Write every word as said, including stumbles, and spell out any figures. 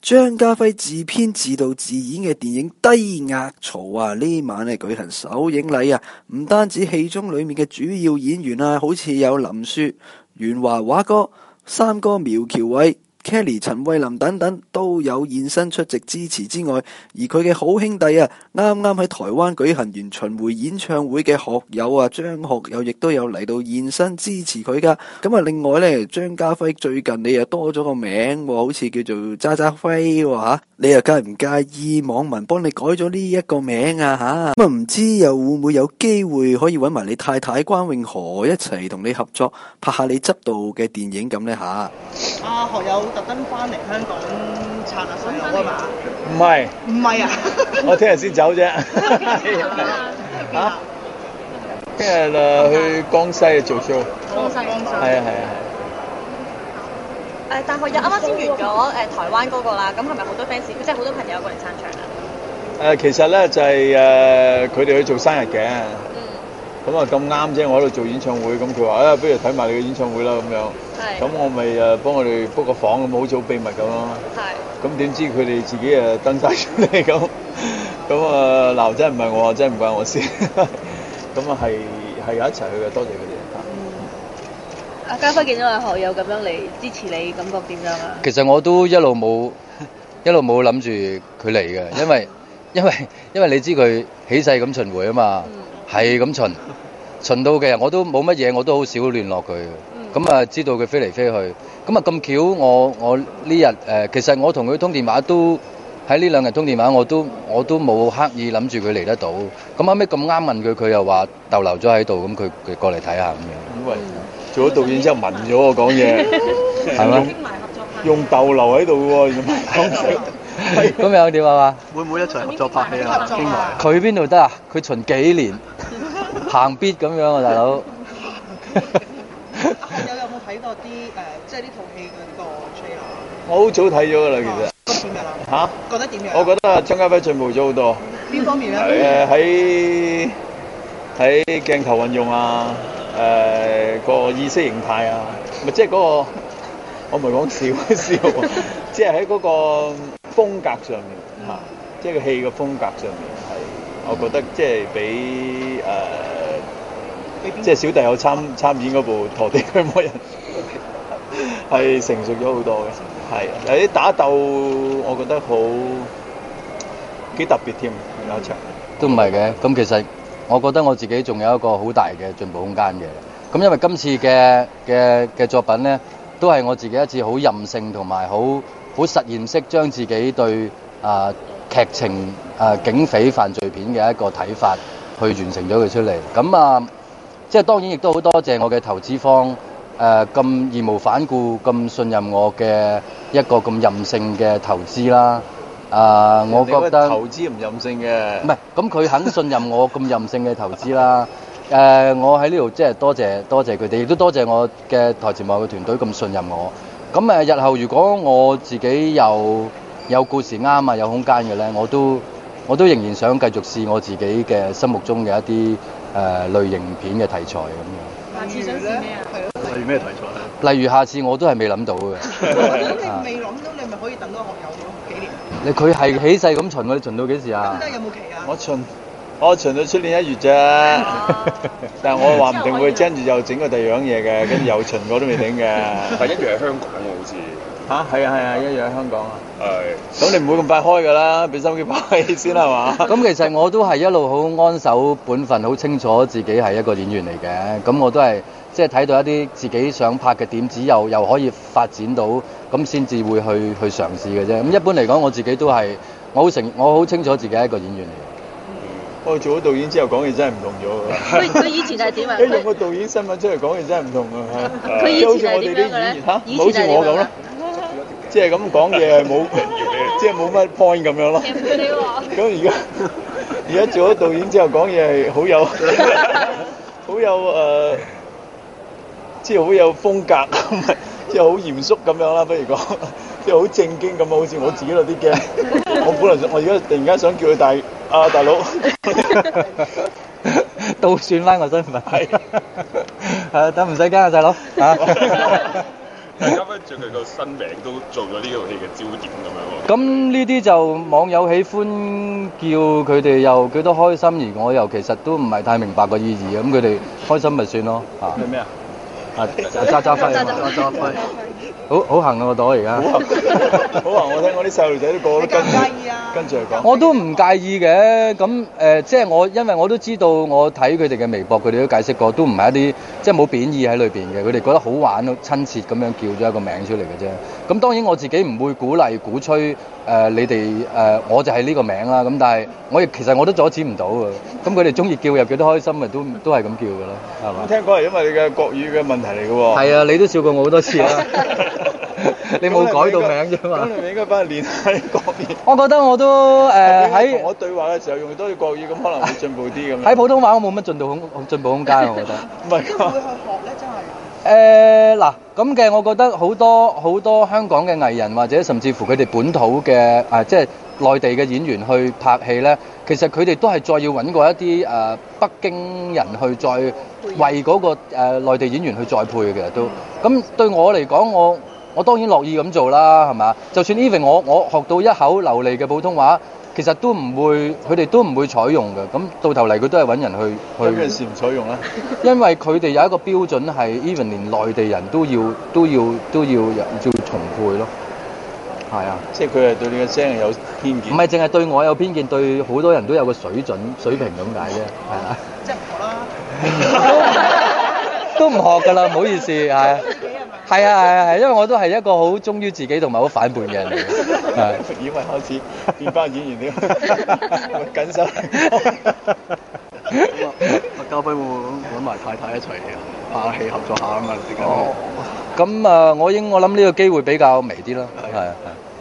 張家輝自編自導自演嘅電影《低壓槽》啊，呢晚咧舉行首映禮啊，唔單止戲中裏面嘅主要演員啊，好似有林雪、袁華、華哥、三哥苗僑偉、Kelly、陳慧琳等等都有現身出席支持之外，而佢嘅好兄弟啊，啱啱喺台灣舉行完巡迴演唱會嘅學友啊，張學友亦都有嚟到現身支持佢噶。咁啊，另外咧，張家輝最近你又多咗個名，好似叫做渣渣輝吓，你又介唔介意網民幫你改咗呢一個名啊吓？咁啊，唔知又會唔會有機會可以搵埋你太太關詠荷一齊同你合作拍下你執導嘅電影咁呢？吓？ 啊，學友特登翻嚟香港撐下水友啊嘛？ 唔係， 唔係啊！ 我聽日先走啫。嚇？聽日誒去江西做 show。 江西，江西。 係啊係啊係。誒，但學友啱啱先完咗誒台灣嗰個啦，咁係咪好多 fans，即係好多朋友過嚟撐場啊？ 誒，其實咧就係誒佢哋去做生日嘅。咁啊咁啱啫，我喺度做演唱會，咁佢話啊，不如睇埋你嘅演唱會啦咁樣。係。咁我咪誒幫佢哋 book 個房咁，好似好秘密咁咯。係。咁點知佢哋自己誒登晒出嚟咁，咁啊嗱真係唔係我，真係唔關我事。咁啊係係有一齊去嘅，多謝佢哋。 嗯。阿家輝見到阿學友咁樣嚟支持你，感覺點樣啊？ 其實我都一路冇一路冇諗住佢嚟嘅，因為因為因為你知佢起勢咁巡迴啊嘛。嗯。係咁巡，巡到嘅我都冇乜嘢，我都好少聯絡佢。咁啊、嗯，知道佢飛嚟飛去。咁啊咁巧，我我呢日誒，其實我同佢通電話都喺呢兩日通電話，我都我都冇刻意諗住佢嚟得到。咁後尾咁啱問佢，佢又話逗留咗喺度，咁佢佢過嚟睇下咁樣。因為做咗導演之後聞咗我講嘢，係咪？用逗留喺度喎，原來講笑。 咁樣點啊嘛？ 會唔會一齊合作拍戲啊？傾埋。 佢邊度得啊？佢巡幾年，行必咁樣啊，大佬。 學友有冇睇過啲誒，即係呢套戲嘅個 trailer？ 我好早睇咗㗎啦，其實。 覺得點樣啊？ 嚇？ 覺得點樣？ 我覺得張家輝進步咗好多。 邊方面咧？ 誒喺喺鏡頭運用啊，誒個意識形態啊，咪即係嗰個，我唔係講笑笑，即係喺嗰個。風格上面嚇，即係個戲嘅風格上面係，我覺得即係比誒，即係小弟有參參演嗰部《陀地驅魔人》係成熟咗好多嘅，係有啲打鬥，我覺得好幾特別添，有一場都唔係嘅。咁其實我覺得我自己仲有一個好大嘅進步空間嘅。咁因為今次嘅嘅嘅作品咧，都係我自己一次好任性同埋好。好實驗式將自己對啊、呃、劇情啊、呃、警匪犯罪片嘅一個睇法去完成咗佢出嚟。咁啊、呃，即係當然亦都好多謝我嘅投資方誒咁、呃、義無反顧咁信任我嘅一個咁任性嘅投資啦。啊、呃，我覺得投資唔任性嘅。 唔係，咁佢肯信任我咁任性嘅投資啦。誒、呃，我喺呢度即係多謝多謝佢哋，亦都多謝我嘅台前幕嘅團隊咁信任我。咁誒，日後如果我自己有有故事啱啊，有空間嘅咧，我都我都仍然想繼續試我自己嘅心目中嘅一啲誒、呃、類型片嘅題材咁樣。 下次想試咩啊？係咯。 例如咩題材咧？ 例如下次我都係未諗到嘅。 你未諗到，你咪可以等多學友幾年？ 你佢係起勢咁巡，我哋巡到幾時啊？ 咁有冇期啊？ 我巡。我巡到出年一月啫，但係我話唔定會跟住又整個第二樣嘢嘅，跟住又巡我都未定嘅。 但一樣喺香港喎，好似嚇係啊係啊，一樣喺香港啊。 係。 咁你唔會咁快開㗎啦，俾心機拍戲先係嘛？ 咁其實我都係一路好安守本分，好清楚自己係一個演員嚟嘅。咁我都係即係睇到一啲自己想拍嘅點子，又又可以發展到，咁先至會去去嘗試嘅啫。咁一般嚟講，我自己都係我好成，我好清楚自己係一個演員嚟嘅。 我做咗導演之後講嘢真係唔同咗㗎。 佢佢以前係點啊？ 一用個導演身份出嚟講嘢真係唔同啊！ 佢以前係點樣嘅咧？ 嚇，好似我咁咯，即係咁講嘢係冇，即係冇乜 point 咁樣咯。咁而家而家做咗導演之後講嘢係好有好有誒，即係好有風格，即係好嚴肅咁樣啦。不如講，即係好正經咁啊！好似我自己有啲驚。我本來我而家突然間想叫佢大啊大佬， 倒轉翻個身份係，係等唔使驚啊細佬啊！ 大家不著佢個新名都做咗呢套戲嘅焦點咁樣喎。 咁呢啲就網友喜歡叫佢哋又幾多開心，而我又其實都唔係太明白個意義，咁佢哋開心咪算咯嚇。 係咩啊？ 啊，揸揸輝，揸揸輝，好好行啊個袋而家。 好啊！我聽我啲細路仔都個個都跟住跟住嚟講。 我都唔介意嘅，咁誒、呃，即係我因為我都知道，我睇佢哋嘅微博，佢哋都解釋過，都唔係一啲即係冇貶義喺裏邊嘅，佢哋覺得好玩、親切咁樣叫咗一個名出嚟嘅啫。咁當然我自己唔會鼓勵、鼓吹誒、呃、你哋誒、呃，我就係呢個名啦。咁但係我亦其實我都阻止唔到嘅。咁佢哋中意叫又幾多開心，咪都都係咁叫嘅啦，係嘛？ 聽講係因為你嘅國語嘅問題嚟嘅喎。 係啊，你都笑過我好多次啦。你冇改到名啫嘛？ 咁你咪應該翻去練下啲國語。 我覺得我都誒喺同我對話嘅時候用多啲國語，咁可能會進步啲咁樣。 喺普通話我冇乜進步空進步空間，我覺得。 唔係㗎。 會去學咧，真係。 誒嗱咁嘅，我覺得好多好多香港嘅藝人或者甚至乎佢哋本土嘅啊，即係內地嘅演員去拍戲咧，其實佢哋都係再要揾過一啲誒、呃、北京人去再為嗰、那個誒、呃、內地演員去再配嘅，其實都咁對我嚟講，我我當然樂意咁做啦，係嘛？就算 even 我我學到一口流利嘅普通話，其實都唔會，佢哋都唔會採用嘅。咁到頭嚟佢都係揾人去去。 有咩事唔採用咧？ 因為佢哋有一個標準係 even 連內地人都要都要都要要重配咯。係啊， 即係佢係對你嘅聲係有偏見。 唔係淨係對我有偏見，對好多人都有個水準水平咁解啫。係啊。 即係唔學啦。 都唔學㗎啦，唔好意思係啊。係啊係啊係，因為我都係一個好忠於自己同埋好反叛嘅人嚟嘅。係。 以為開始變翻演員添，緊手。 阿嘉輝會唔會揾埋太太一齊拍戲合作下啊嘛？而家。 哦。咁啊，我應我諗呢個機會比較微啲啦。係啊係。